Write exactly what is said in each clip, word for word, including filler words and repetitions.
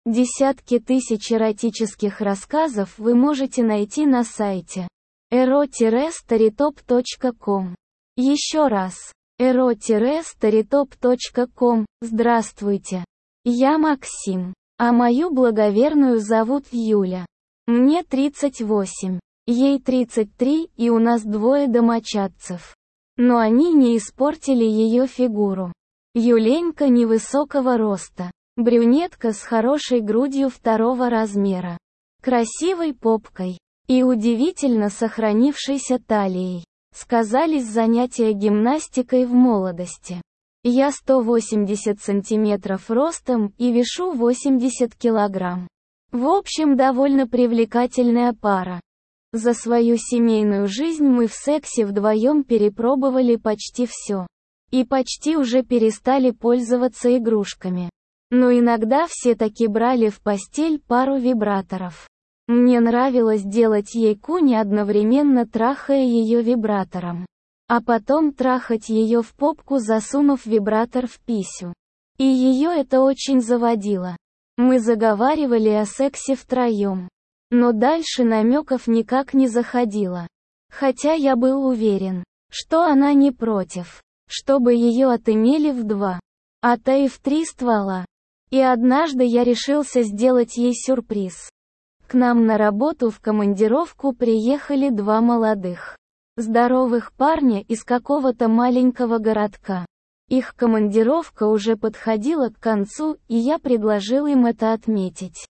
Десятки тысяч эротических рассказов вы можете найти на сайте эро старитоп точка ком. Еще раз. эро старитоп точка ком. Здравствуйте. Я Максим. А мою благоверную зовут Юля. Мне тридцать восемь. Ей тридцать три, и у нас двое домочадцев. Но они не испортили ее фигуру. Юленька невысокого роста. Брюнетка с хорошей грудью второго размера. Красивой попкой. И удивительно сохранившейся талией. Сказались занятия гимнастикой в молодости. Я сто восемьдесят сантиметров ростом и вешу восемьдесят килограмм. В общем, довольно привлекательная пара. За свою семейную жизнь мы в сексе вдвоем перепробовали почти все. И почти уже перестали пользоваться игрушками. Но иногда все-таки брали в постель пару вибраторов. Мне нравилось делать ей куни, одновременно трахая ее вибратором. А потом трахать ее в попку, засунув вибратор в писю. И ее это очень заводило. Мы заговаривали о сексе втроем. Но дальше намеков никак не заходило. Хотя я был уверен, что она не против, чтобы ее отымели в два, а то и в три ствола. И однажды я решился сделать ей сюрприз. К нам на работу в командировку приехали два молодых, здоровых парня из какого-то маленького городка. Их командировка уже подходила к концу, и я предложил им это отметить.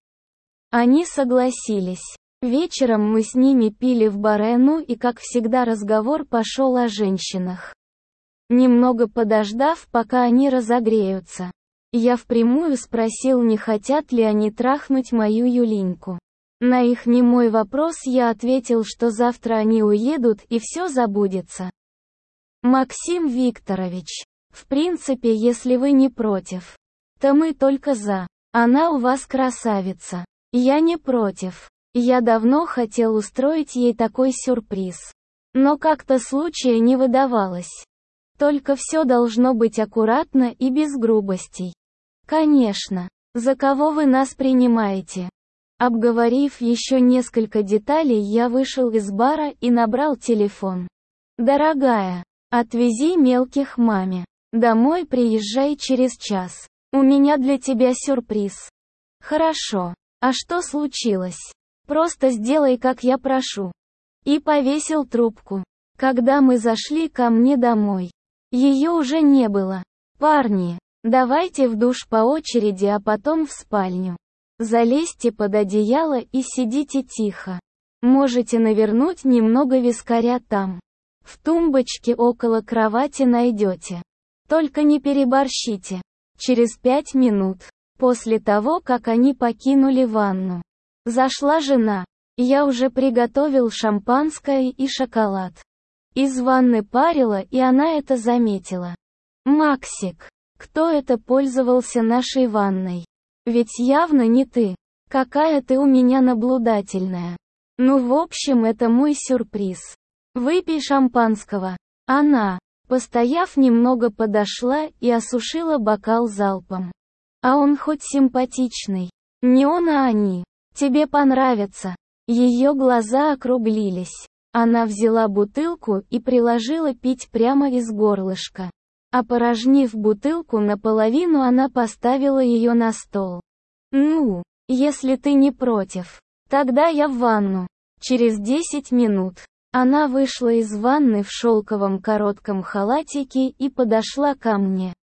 Они согласились. Вечером мы с ними пили в баре, ну и как всегда разговор пошел о женщинах. Немного подождав, пока они разогреются, я впрямую спросил, не хотят ли они трахнуть мою Юлиньку. На их немой вопрос я ответил, что завтра они уедут и все забудется. Максим Викторович, в принципе, если вы не против, то мы только за. Она у вас красавица. Я не против. Я давно хотел устроить ей такой сюрприз. Но как-то случая не выдавалось. Только все должно быть аккуратно и без грубостей. Конечно. За кого вы нас принимаете? Обговорив еще несколько деталей, я вышел из бара и набрал телефон. Дорогая, отвези мелких маме. Домой приезжай через час. У меня для тебя сюрприз. Хорошо. А что случилось? Просто сделай, как я прошу. И повесил трубку. Когда мы зашли ко мне домой, ее уже не было. Парни, давайте в душ по очереди, а потом в спальню. Залезьте под одеяло и сидите тихо. Можете навернуть немного вискаря там. В тумбочке около кровати найдете. Только не переборщите. Через пять минут, после того, как они покинули ванну, зашла жена. Я уже приготовил шампанское и шоколад. Из ванны парило, и она это заметила. «Максик, кто это пользовался нашей ванной? Ведь явно не ты. Какая ты у меня наблюдательная. Ну, в общем, это мой сюрприз. Выпей шампанского». Она, постояв немного, подошла и осушила бокал залпом. А он хоть симпатичный. Не он, а они. Тебе понравится. Ее глаза округлились. Она взяла бутылку и приложила пить прямо из горлышка. Опорожнив бутылку наполовину, она поставила ее на стол. «Ну, если ты не против, тогда я в ванну». Через десять минут она вышла из ванны в шелковом коротком халатике и подошла ко мне.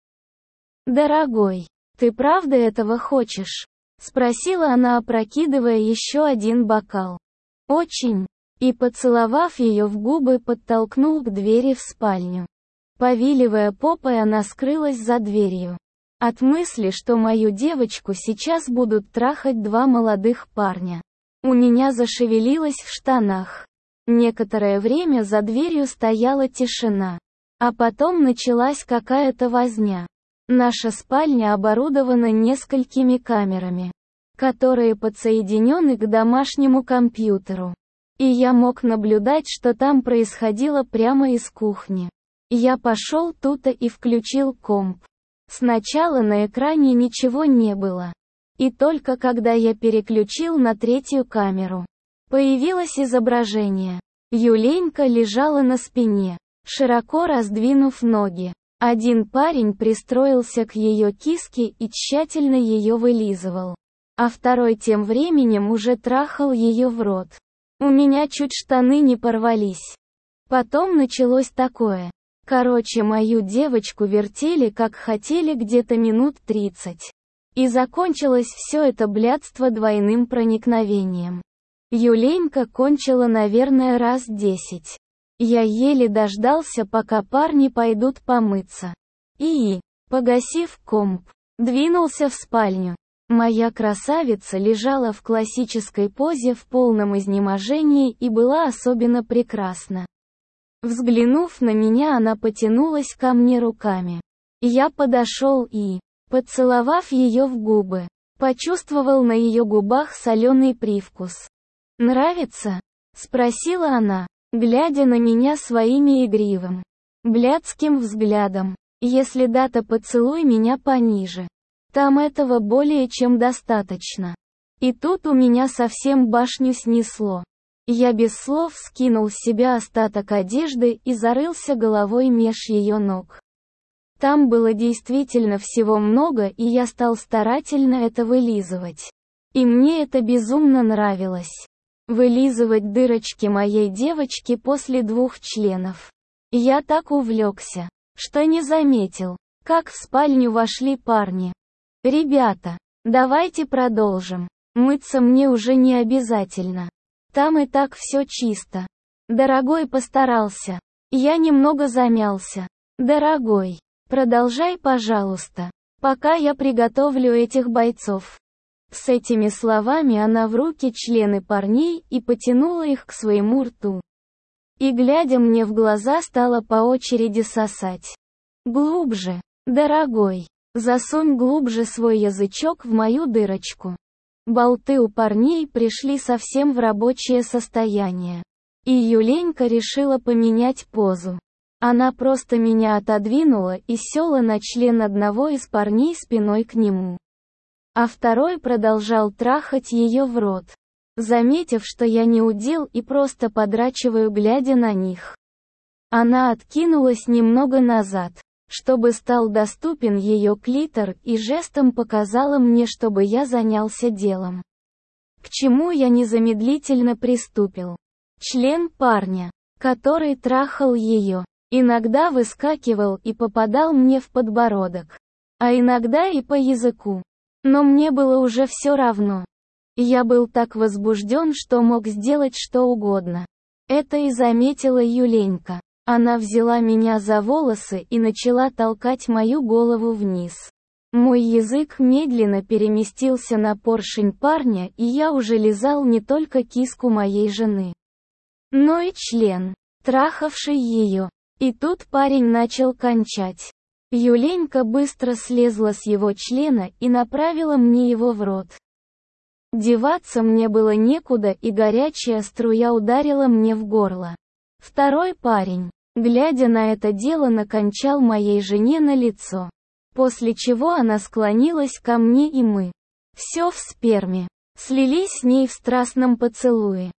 «Дорогой, ты правда этого хочешь?» — спросила она, опрокидывая еще один бокал. «Очень». И, поцеловав ее в губы, подтолкнул к двери в спальню. Повиливая попой, она скрылась за дверью. От мысли, что мою девочку сейчас будут трахать два молодых парня, у меня зашевелилось в штанах. Некоторое время за дверью стояла тишина. А потом началась какая-то возня. Наша спальня оборудована несколькими камерами, которые подсоединены к домашнему компьютеру. И я мог наблюдать, что там происходило прямо из кухни. Я пошел туда и включил комп. Сначала на экране ничего не было. И только когда я переключил на третью камеру, появилось изображение. Юленька лежала на спине, широко раздвинув ноги. Один парень пристроился к ее киске и тщательно ее вылизывал. А второй тем временем уже трахал ее в рот. У меня чуть штаны не порвались. Потом началось такое. Короче, мою девочку вертели как хотели где-то минут тридцать. И закончилось все это блядство двойным проникновением. Юленька кончила, наверное, раз десять. Я еле дождался, пока парни пойдут помыться. И, погасив комп, двинулся в спальню. Моя красавица лежала в классической позе в полном изнеможении и была особенно прекрасна. Взглянув на меня, она потянулась ко мне руками. Я подошел и, поцеловав ее в губы, почувствовал на ее губах соленый привкус. «Нравится?» — спросила она, глядя на меня своими игривым, блядским взглядом. «Если да, то поцелуй меня пониже. Там этого более чем достаточно». И тут у меня совсем башню снесло. Я без слов скинул с себя остаток одежды и зарылся головой меж ее ног. Там было действительно всего много, и я стал старательно это вылизывать. И мне это безумно нравилось. Вылизывать дырочки моей девочки после двух членов. Я так увлекся, что не заметил, как в спальню вошли парни. «Ребята, давайте продолжим. Мыться мне уже не обязательно. Там и так все чисто». Дорогой постарался. Я немного замялся. «Дорогой, продолжай, пожалуйста, пока я приготовлю этих бойцов». С этими словами она в руки члены парней и потянула их к своему рту. И, глядя мне в глаза, стала по очереди сосать. «Глубже, дорогой, засунь глубже свой язычок в мою дырочку». Болты у парней пришли совсем в рабочее состояние. И Юленька решила поменять позу. Она просто меня отодвинула и села на член одного из парней спиной к нему. А второй продолжал трахать ее в рот. Заметив, что я не удел и просто подрачиваю, глядя на них, она откинулась немного назад, чтобы стал доступен ее клитор, и жестом показала мне, чтобы я занялся делом. К чему я незамедлительно приступил. Член парня, который трахал ее, иногда выскакивал и попадал мне в подбородок, а иногда и по языку. Но мне было уже все равно. Я был так возбужден, что мог сделать что угодно. Это и заметила Юленька. Она взяла меня за волосы и начала толкать мою голову вниз. Мой язык медленно переместился на поршень парня, и я уже лизал не только киску моей жены, но и член, трахавший ее. И тут парень начал кончать. Юленька быстро слезла с его члена и направила мне его в рот. Деваться мне было некуда, и горячая струя ударила мне в горло. Второй парень, глядя на это дело, накончал моей жене на лицо. После чего она склонилась ко мне, и мы, все в сперме, слились с ней в страстном поцелуе.